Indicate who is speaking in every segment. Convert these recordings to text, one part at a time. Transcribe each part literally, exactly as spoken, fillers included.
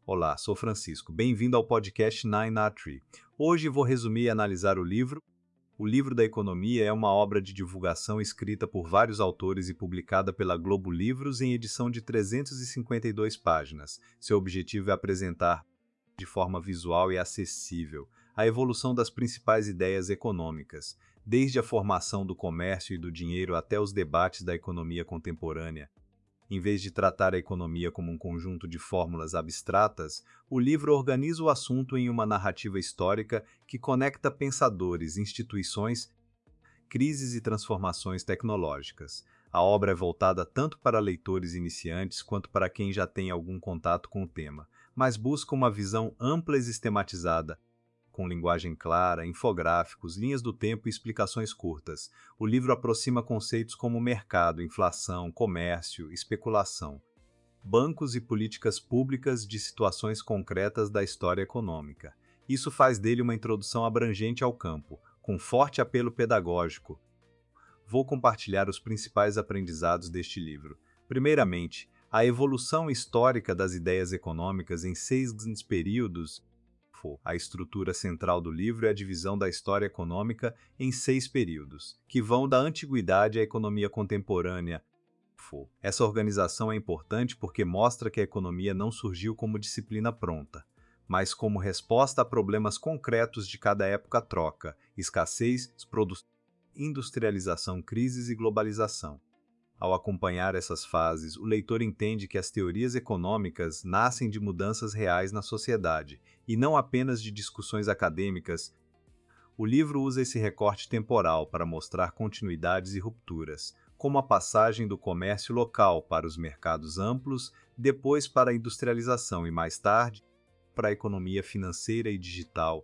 Speaker 1: Olá, sou Francisco. Bem-vindo ao podcast Nine A Tree. Hoje vou resumir e analisar o livro. O Livro da Economia é uma obra de divulgação escrita por vários autores e publicada pela Globo Livros em edição de trezentas e cinquenta e duas páginas. Seu objetivo é apresentar, de forma visual e acessível, a evolução das principais ideias econômicas, desde a formação do comércio e do dinheiro até os debates da economia contemporânea. Em vez de tratar a economia como um conjunto de fórmulas abstratas, o livro organiza o assunto em uma narrativa histórica que conecta pensadores, instituições, crises e transformações tecnológicas. A obra é voltada tanto para leitores iniciantes quanto para quem já tem algum contato com o tema, mas busca uma visão ampla e sistematizada, com linguagem clara, infográficos, linhas do tempo e explicações curtas. O livro aproxima conceitos como mercado, inflação, comércio, especulação, bancos e políticas públicas de situações concretas da história econômica. Isso faz dele uma introdução abrangente ao campo, com forte apelo pedagógico. Vou compartilhar os principais aprendizados deste livro. Primeiramente, a evolução histórica das ideias econômicas em seis grandes períodos. A estrutura central do livro é a divisão da história econômica em seis períodos, que vão da antiguidade à economia contemporânea. Essa organização é importante porque mostra que a economia não surgiu como disciplina pronta, mas como resposta a problemas concretos de cada época troca, escassez, produção, industrialização, crises e globalização. Ao acompanhar essas fases, o leitor entende que as teorias econômicas nascem de mudanças reais na sociedade, e não apenas de discussões acadêmicas. O livro usa esse recorte temporal para mostrar continuidades e rupturas, como a passagem do comércio local para os mercados amplos, depois para a industrialização e, mais tarde, para a economia financeira e digital.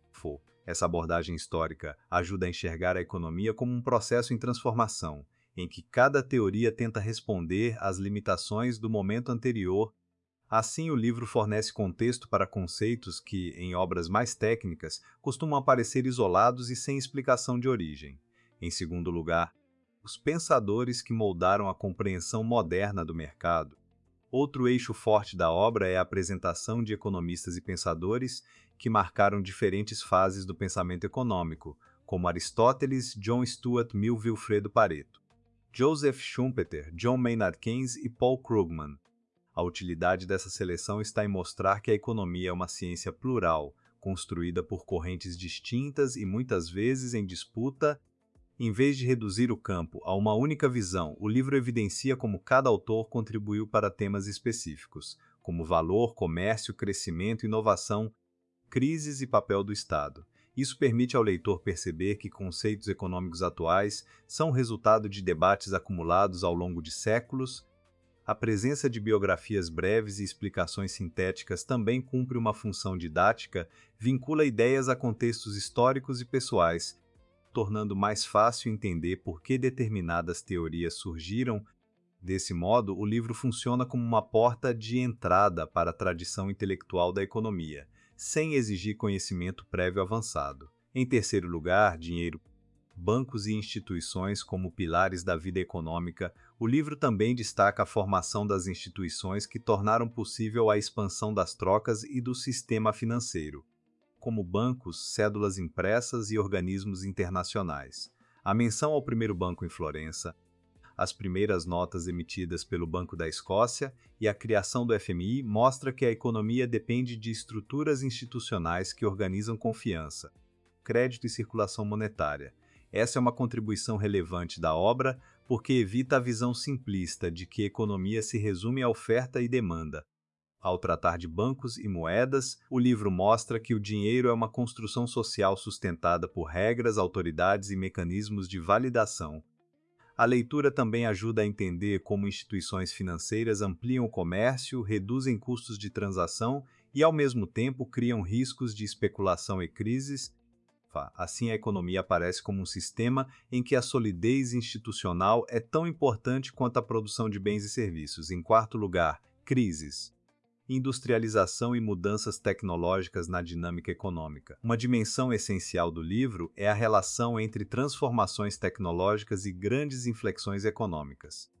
Speaker 1: Essa abordagem histórica ajuda a enxergar a economia como um processo em transformação, em que cada teoria tenta responder às limitações do momento anterior. Assim, o livro fornece contexto para conceitos que, em obras mais técnicas, costumam aparecer isolados e sem explicação de origem. Em segundo lugar, os pensadores que moldaram a compreensão moderna do mercado. Outro eixo forte da obra é a apresentação de economistas e pensadores que marcaram diferentes fases do pensamento econômico, como Aristóteles, John Stuart Mill, Vilfredo Pareto, Joseph Schumpeter, John Maynard Keynes e Paul Krugman. A utilidade dessa seleção está em mostrar que a economia é uma ciência plural, construída por correntes distintas e muitas vezes em disputa. Em vez de reduzir o campo a uma única visão, o livro evidencia como cada autor contribuiu para temas específicos, como valor, comércio, crescimento, inovação, crises e papel do Estado. Isso permite ao leitor perceber que conceitos econômicos atuais são resultado de debates acumulados ao longo de séculos. A presença de biografias breves e explicações sintéticas também cumpre uma função didática, vincula ideias a contextos históricos e pessoais, tornando mais fácil entender por que determinadas teorias surgiram. Desse modo, o livro funciona como uma porta de entrada para a tradição intelectual da economia, sem exigir conhecimento prévio avançado. Em terceiro lugar, dinheiro, bancos e instituições como pilares da vida econômica. O livro também destaca a formação das instituições que tornaram possível a expansão das trocas e do sistema financeiro, como bancos, cédulas impressas e organismos internacionais. A menção ao primeiro banco em Florença, as primeiras notas emitidas pelo Banco da Escócia e a criação do F M I mostra que a economia depende de estruturas institucionais que organizam confiança, crédito e circulação monetária. Essa é uma contribuição relevante da obra porque evita a visão simplista de que economia se resume à oferta e demanda. Ao tratar de bancos e moedas, o livro mostra que o dinheiro é uma construção social sustentada por regras, autoridades e mecanismos de validação. A leitura também ajuda a entender como instituições financeiras ampliam o comércio, reduzem custos de transação e, ao mesmo tempo, criam riscos de especulação e crises. Assim, a economia aparece como um sistema em que a solidez institucional é tão importante quanto a produção de bens e serviços. Em quarto lugar, crises. Industrialização e mudanças tecnológicas na dinâmica econômica. Uma dimensão essencial do livro é a relação entre transformações tecnológicas e grandes inflexões econômicas.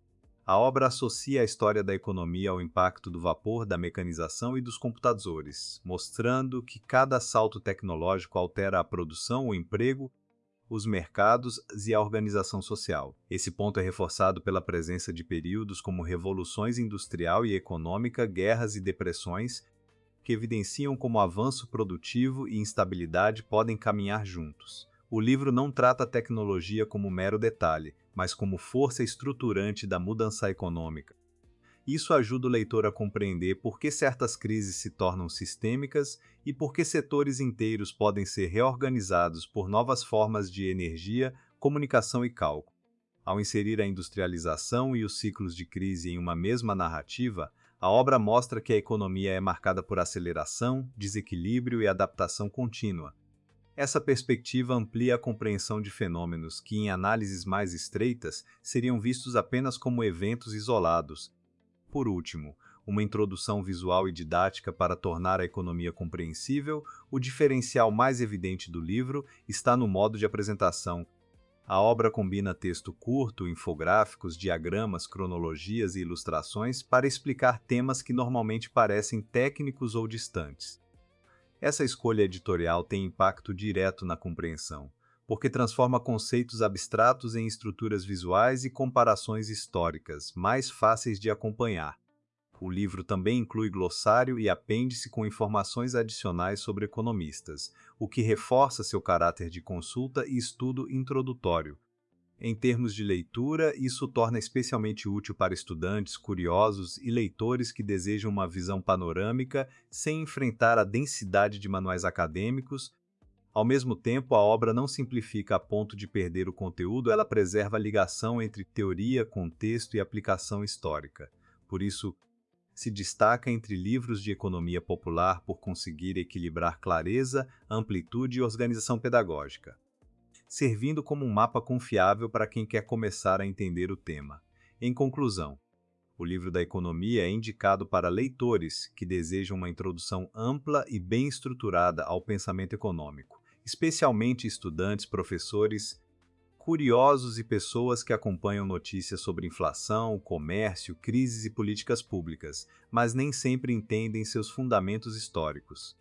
Speaker 1: A obra associa a história da economia ao impacto do vapor, da mecanização e dos computadores, mostrando que cada salto tecnológico altera a produção, o emprego, os mercados e a organização social. Esse ponto é reforçado pela presença de períodos como revoluções industrial e econômica, guerras e depressões, que evidenciam como avanço produtivo e instabilidade podem caminhar juntos. O livro não trata a tecnologia como mero detalhe, mas como força estruturante da mudança econômica. Isso ajuda o leitor a compreender por que certas crises se tornam sistêmicas e por que setores inteiros podem ser reorganizados por novas formas de energia, comunicação e cálculo. Ao inserir a industrialização e os ciclos de crise em uma mesma narrativa, a obra mostra que a economia é marcada por aceleração, desequilíbrio e adaptação contínua. Essa perspectiva amplia a compreensão de fenômenos que, em análises mais estreitas, seriam vistos apenas como eventos isolados. Por último, uma introdução visual e didática para tornar a economia compreensível. O diferencial mais evidente do livro está no modo de apresentação. A obra combina texto curto, infográficos, diagramas, cronologias e ilustrações para explicar temas que normalmente parecem técnicos ou distantes. Essa escolha editorial tem impacto direto na compreensão, porque transforma conceitos abstratos em estruturas visuais e comparações históricas, mais fáceis de acompanhar. O livro também inclui glossário e apêndice com informações adicionais sobre economistas, o que reforça seu caráter de consulta e estudo introdutório. Em termos de leitura, isso torna especialmente útil para estudantes, curiosos e leitores que desejam uma visão panorâmica sem enfrentar a densidade de manuais acadêmicos. Ao mesmo tempo, a obra não simplifica a ponto de perder o conteúdo, ela preserva a ligação entre teoria, contexto e aplicação histórica. Por isso, se destaca entre livros de economia popular por conseguir equilibrar clareza, amplitude e organização pedagógica, servindo como um mapa confiável para quem quer começar a entender o tema. Em conclusão, o livro da economia é indicado para leitores que desejam uma introdução ampla e bem estruturada ao pensamento econômico, especialmente estudantes, professores, curiosos e pessoas que acompanham notícias sobre inflação, comércio, crises e políticas públicas, mas nem sempre entendem seus fundamentos históricos.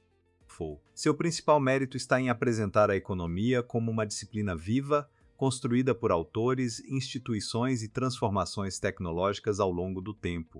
Speaker 1: Seu principal mérito está em apresentar a economia como uma disciplina viva, construída por autores, instituições e transformações tecnológicas ao longo do tempo.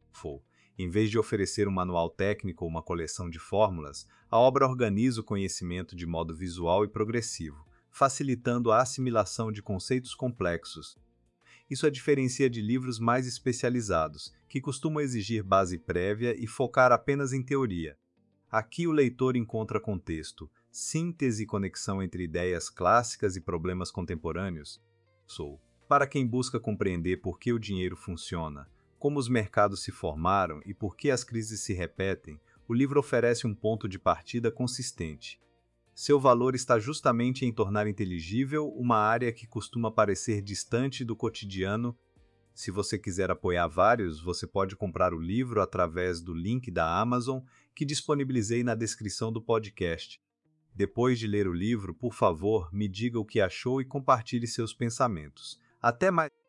Speaker 1: Em vez de oferecer um manual técnico ou uma coleção de fórmulas, a obra organiza o conhecimento de modo visual e progressivo, facilitando a assimilação de conceitos complexos. Isso a diferencia de livros mais especializados, que costumam exigir base prévia e focar apenas em teoria. Aqui o leitor encontra contexto, síntese e conexão entre ideias clássicas e problemas contemporâneos. Sou. Para quem busca compreender por que o dinheiro funciona, como os mercados se formaram e por que as crises se repetem, o livro oferece um ponto de partida consistente. Seu valor está justamente em tornar inteligível uma área que costuma parecer distante do cotidiano. Se você quiser apoiar vários, você pode comprar o livro através do link da Amazon, que disponibilizei na descrição do podcast. Depois de ler o livro, por favor, me diga o que achou e compartilhe seus pensamentos. Até mais!